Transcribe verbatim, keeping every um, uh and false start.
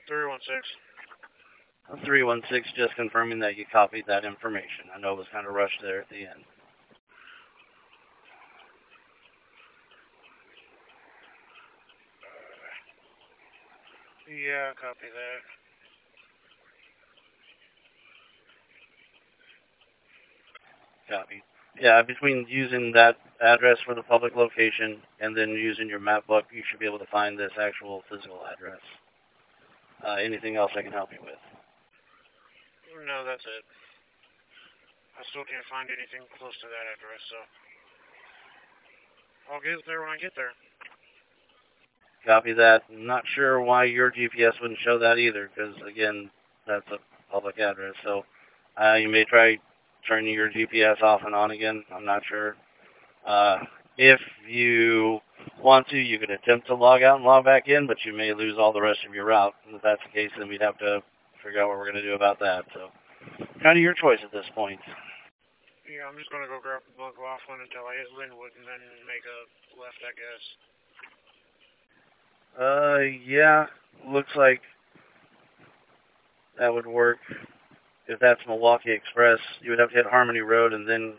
three one six. three one six, just confirming that you copied that information. I know it was kind of rushed there at the end. Yeah, copy that. Copy. Yeah, between using that address for the public location and then using your map book, you should be able to find this actual physical address. Uh, anything else I can help you with? No, that's it. I still can't find anything close to that address, so I'll get there when I get there. Copy that. Not sure why your G P S wouldn't show that either, because again, that's a public address. So uh, you may try turning your G P S off and on again. I'm not sure. Uh, if you want to, you can attempt to log out and log back in, but you may lose all the rest of your route. And if that's the case, then we'd have to figure out what we're going to do about that. So kind of your choice at this point. Yeah, I'm just gonna go grab McLaughlin until I hit Linwood and then make a left, I guess. Uh, yeah, looks like that would work. If that's Milwaukee Express, you would have to hit Harmony Road and then